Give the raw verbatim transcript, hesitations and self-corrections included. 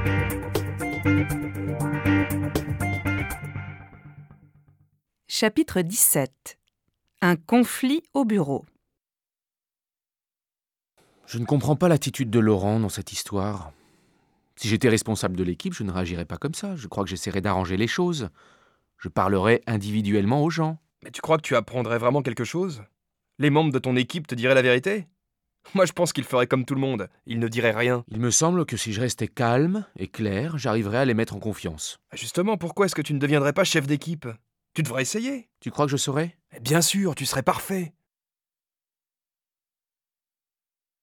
Chapitre dix-sept. Un conflit au bureau. Je ne comprends pas l'attitude de Laurent dans cette histoire. Si j'étais responsable de l'équipe, je ne réagirais pas comme ça. Je crois que j'essaierais d'arranger les choses. Je parlerais individuellement aux gens. Mais tu crois que tu apprendrais vraiment quelque chose ? Les membres de ton équipe te diraient la vérité ? Moi, je pense qu'ils feraient comme tout le monde. Ils ne diraient rien. Il me semble que si je restais calme et clair, j'arriverais à les mettre en confiance. Justement, pourquoi est-ce que tu ne deviendrais pas chef d'équipe ? Tu devrais essayer. Tu crois que je saurais ? Bien sûr, tu serais parfait.